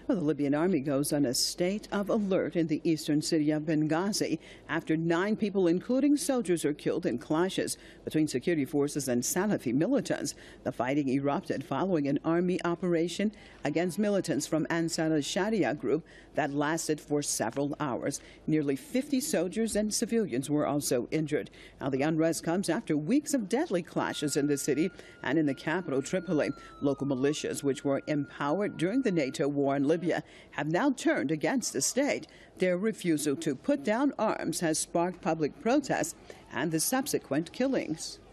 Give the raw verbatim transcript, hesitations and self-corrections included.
Well, the Libyan army goes on a state of alert in the eastern city of Benghazi after nine people, including soldiers, are killed in clashes between security forces and Salafi militants. The fighting erupted following an army operation against militants from Ansar al-Sharia group that lasted for several hours. Nearly fifty soldiers and civilians were also injured. Now, the unrest comes after weeks of deadly clashes in the city and in the capital, Tripoli. Local militias, which were empowered during the NATO war in Libya, Libya, have now turned against the state. Their refusal to put down arms has sparked public protests and the subsequent killings.